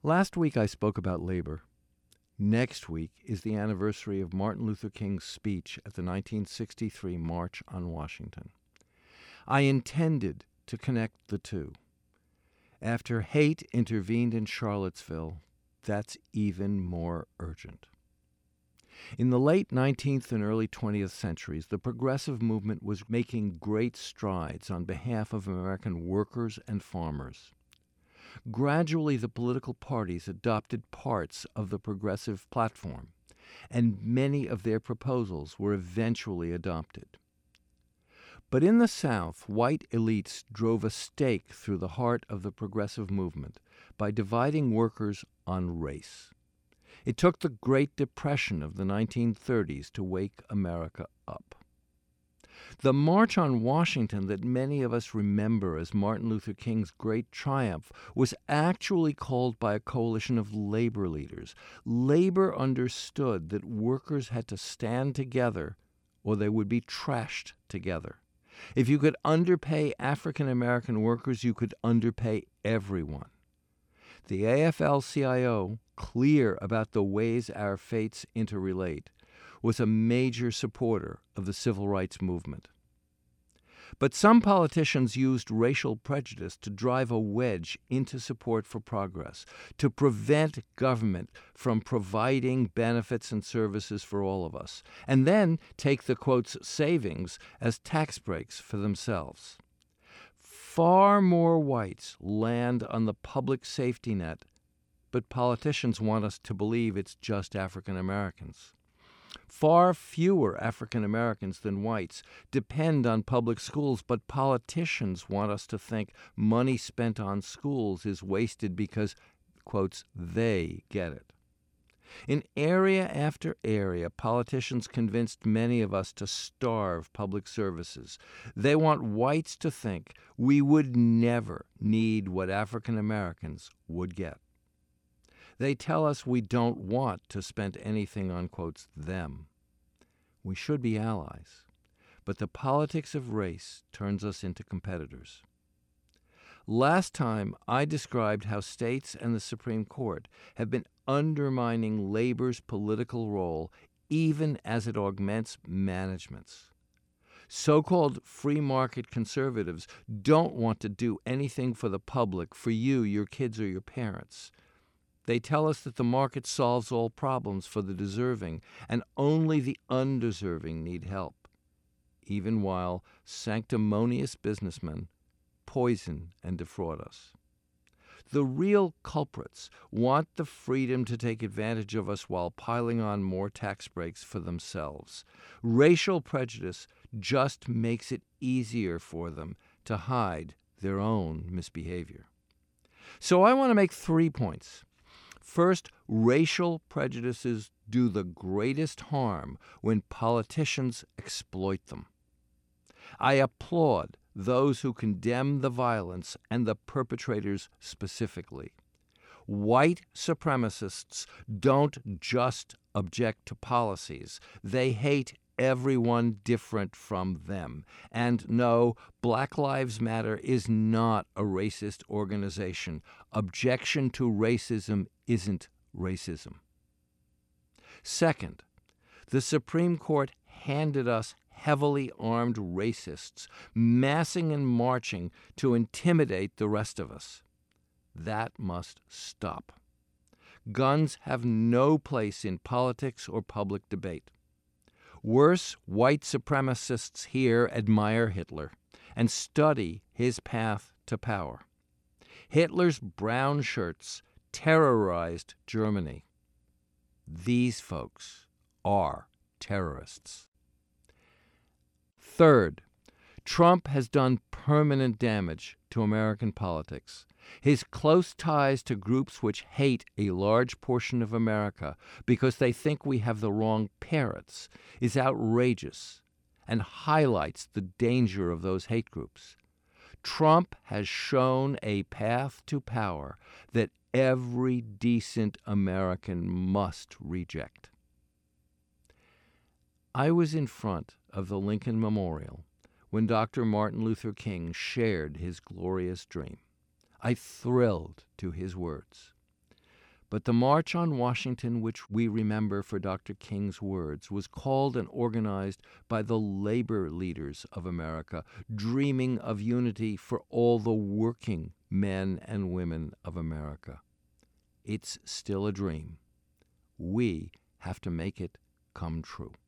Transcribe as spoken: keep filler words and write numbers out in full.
Last week I spoke about labor. Next week is the anniversary of Martin Luther King's speech at the nineteen sixty-three March on Washington. I intended to connect the two. After hate intervened in Charlottesville, that's even more urgent. In the late nineteenth and early twentieth centuries, the progressive movement was making great strides on behalf of American workers and farmers. Gradually, the political parties adopted parts of the progressive platform, and many of their proposals were eventually adopted. But in the South, white elites drove a stake through the heart of the progressive movement by dividing workers on race. It took the Great Depression of the nineteen thirties to wake America up. The March on Washington that many of us remember as Martin Luther King's great triumph was actually called by a coalition of labor leaders. Labor understood that workers had to stand together or they would be trashed together. If you could underpay African American workers, you could underpay everyone. The A F L C I O, clear about the ways our fates interrelate, was a major supporter of the civil rights movement. But some politicians used racial prejudice to drive a wedge into support for progress, to prevent government from providing benefits and services for all of us, and then take the, quotes, savings as tax breaks for themselves. Far more whites land on the public safety net, but politicians want us to believe it's just African Americans. Far fewer African Americans than whites depend on public schools, but politicians want us to think money spent on schools is wasted because, quotes, they get it. In area after area, politicians convinced many of us to starve public services. They want whites to think we would never need what African Americans would get. They tell us we don't want to spend anything on, quotes, them. We should be allies, but the politics of race turns us into competitors. Last time, I described how states and the Supreme Court have been undermining labor's political role even as it augments management's. So-called free market conservatives don't want to do anything for the public, for you, your kids, or your parents. They tell us that the market solves all problems for the deserving, and only the undeserving need help, even while sanctimonious businessmen poison and defraud us. The real culprits want the freedom to take advantage of us while piling on more tax breaks for themselves. Racial prejudice just makes it easier for them to hide their own misbehavior. So I want to make three points. First, racial prejudices do the greatest harm when politicians exploit them. I applaud those who condemn the violence and the perpetrators specifically. White supremacists don't just object to policies. They hate everyone different from them. And no, Black Lives Matter is not a racist organization. Objection to racism isn't racism. Second, the Supreme Court handed us heavily armed racists massing and marching to intimidate the rest of us. That must stop. Guns have no place in politics or public debate. Worse, white supremacists here admire Hitler and study his path to power. Hitler's brown shirts terrorized Germany. These folks are terrorists. Third, Trump has done permanent damage to American politics. His close ties to groups which hate a large portion of America because they think we have the wrong parrots is outrageous and highlights the danger of those hate groups. Trump has shown a path to power that every decent American must reject. I was in front of the Lincoln Memorial when Doctor Martin Luther King shared his glorious dream. I thrilled to his words. But the March on Washington, which we remember for Doctor King's words, was called and organized by the labor leaders of America, dreaming of unity for all the working men and women of America. It's still a dream. We have to make it come true.